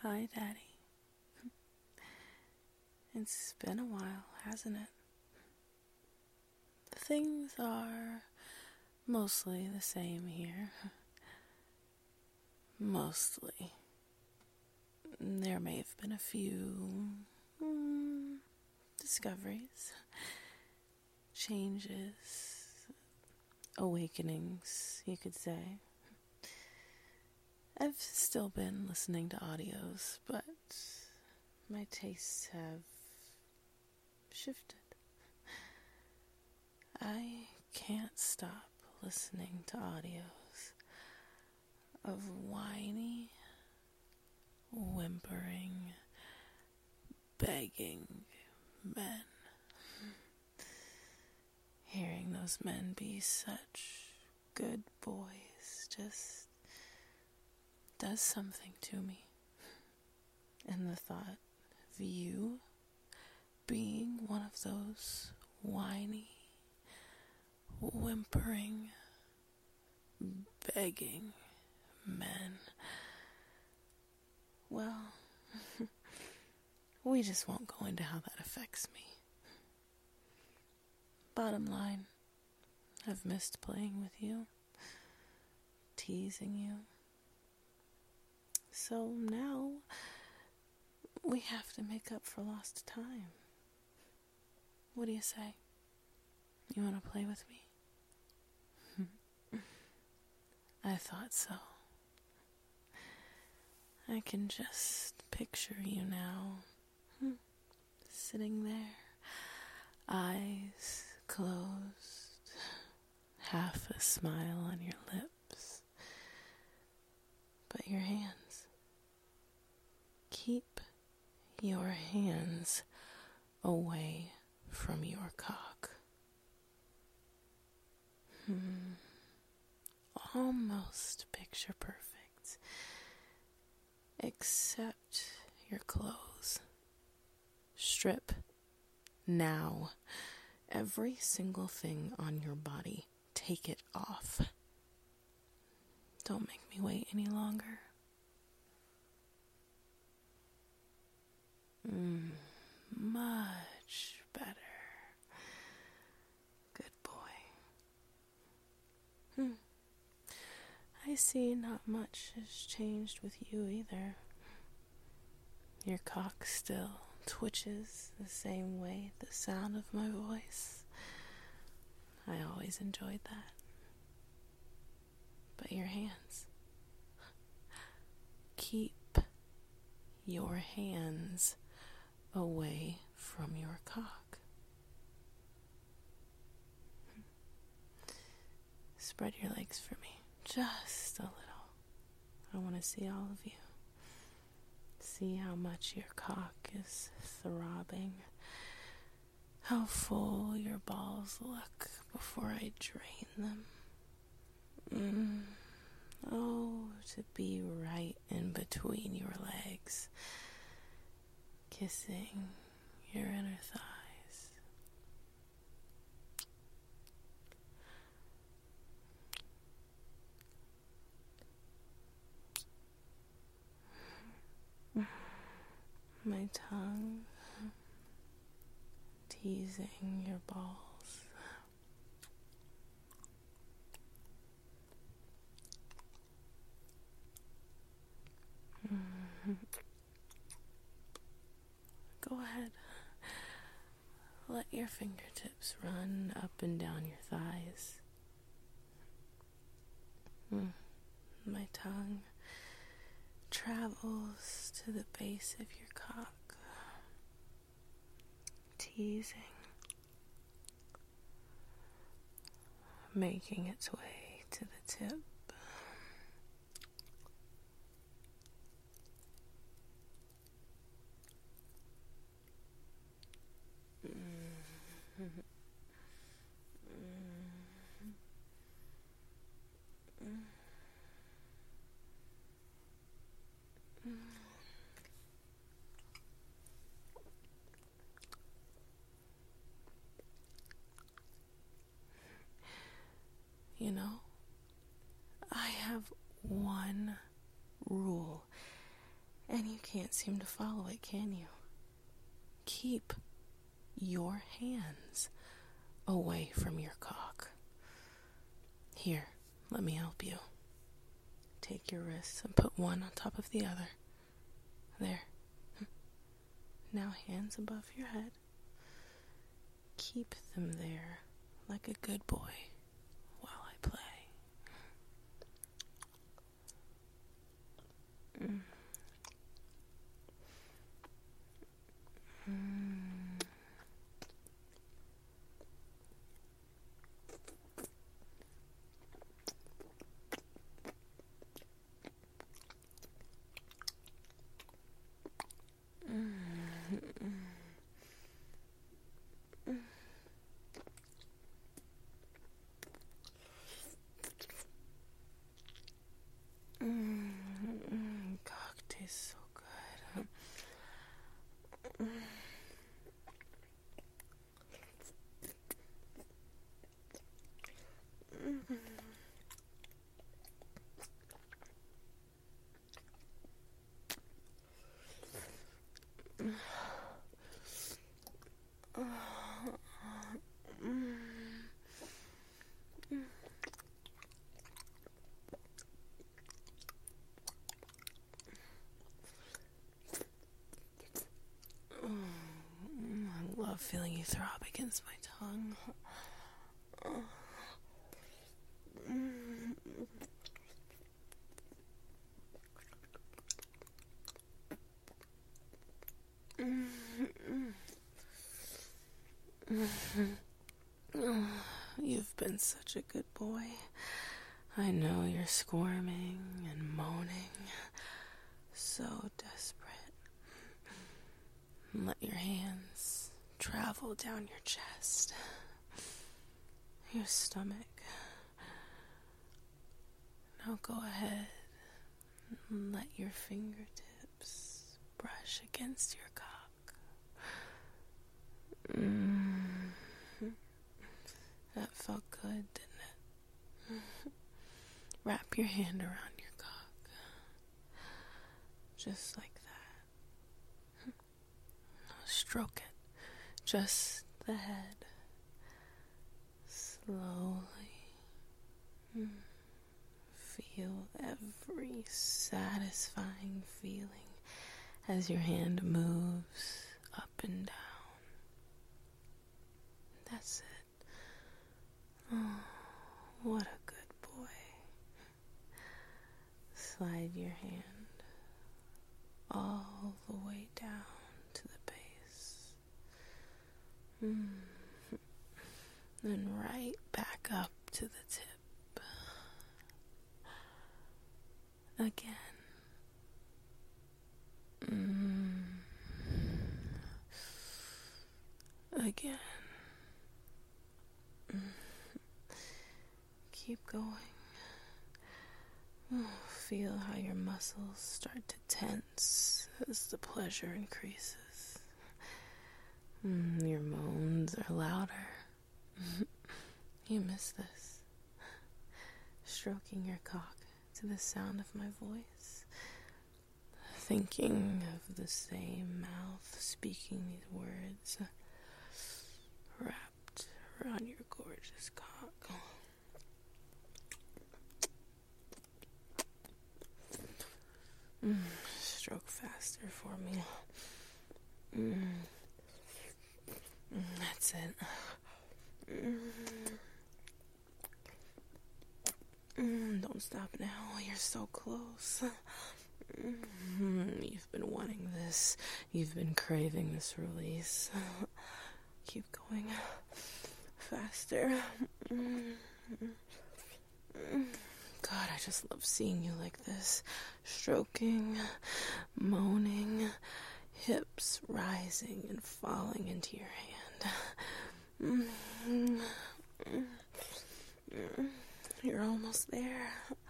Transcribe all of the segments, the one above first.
Hi, Daddy. It's been a while, hasn't it? Things are mostly the same here. Mostly. There may have been a few discoveries, changes, awakenings, you could say. I've still been listening to audios, but my tastes have shifted. I can't stop listening to audios of whiny, whimpering, begging men. Hearing those men be such good boys just does something to me. And the thought of you being one of those whiny, whimpering, begging men, well, we just won't go into how that affects me. Bottom line, I've missed playing with you, teasing you. So now we have to make up for lost time. What do you say? You want to play with me? I thought so. I can just picture you now, sitting there, eyes closed, half a smile on your lips. But your hands, keep your hands away from your cock. Almost picture perfect, except your clothes. Strip now. Every single thing on your body, take it off. Don't make me wait any longer. Much better. Good boy. I see not much has changed with you either. Your cock still twitches the same way at the sound of my voice. I always enjoyed that. But your hands. Keep your hands away from your cock. Spread your legs for me. Just a little. I want to see all of you. See how much your cock is throbbing. How full your balls look before I drain them. Oh, to be right in between your legs, kissing your inner thighs. My tongue teasing your balls. Go ahead. Let your fingertips run up and down your thighs. My tongue travels to the base of your cock, teasing, making its way to the tip. You know, I have one rule, And you can't seem to follow it, can you? Keep your hands away from your cock. Here, let me help you. Take your wrists and put one on top of the other. There. Now hands above your head. Keep them there like a good boy while I play. Cock tastes so good. I love feeling you throb against my tongue. You've been such a good boy. I know you're squirming and moaning, so desperate. Let your hands travel down your chest, your stomach. Now go ahead and let your fingertips brush against your cock. That felt good, didn't it? Wrap your hand around your cock. Just like that. Stroke it. Just the head. Slowly. Feel every satisfying feeling as your hand moves up and down. That's it. Oh, what a good boy. Slide your hand all the way down to the base. Then right back up to the tip. Again. Again. Keep going. Feel how your muscles start to tense as the pleasure increases. Your moans are louder. You miss this. Stroking your cock to the sound of my voice. Thinking of the same mouth speaking these words. Wrapped around your gorgeous cock. Stroke faster for me. That's it. Don't stop now. You're so close. You've been wanting this. You've been craving this release. Keep going. Faster. God, I just love seeing you like this. Stroking, moaning, hips rising and falling into your hand. You're almost there.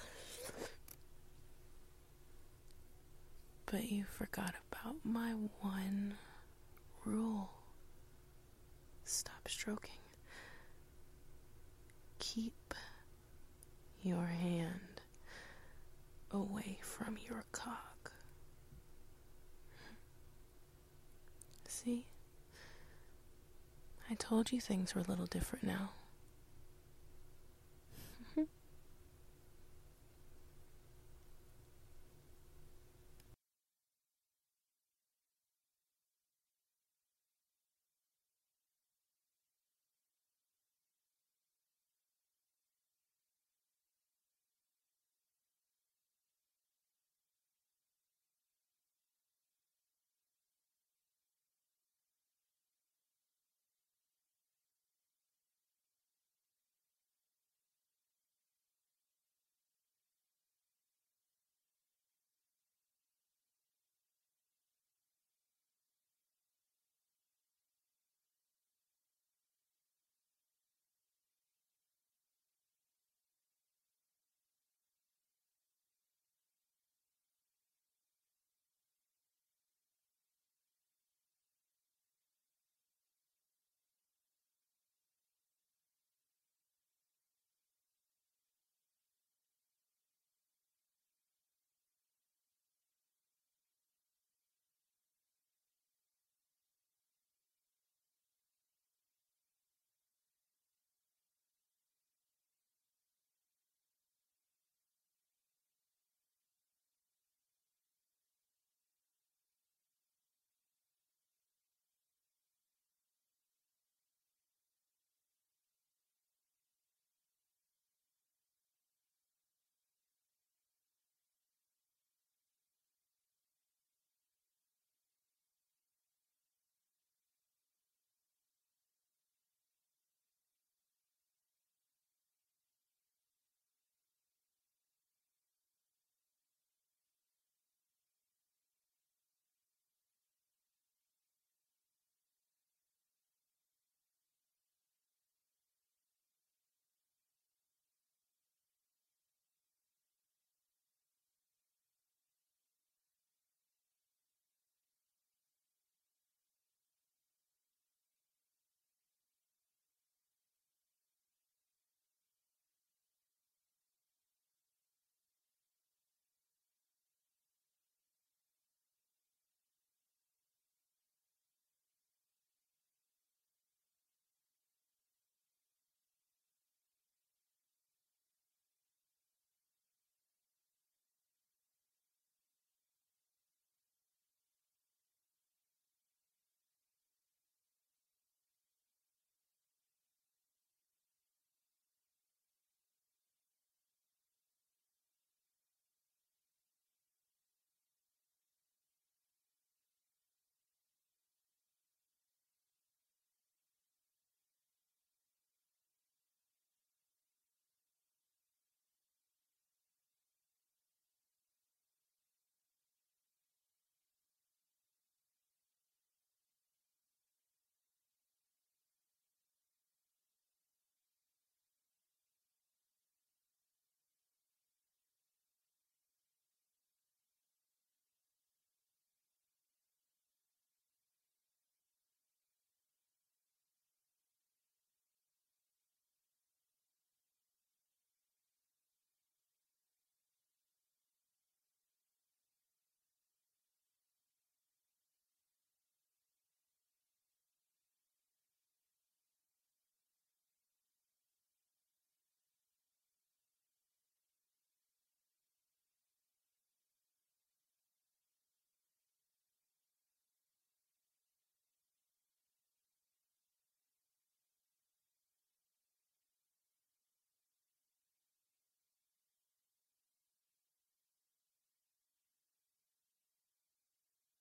But you forgot about my one rule. Stop stroking. Keep your hand away from your cock. See? I told you things were a little different now.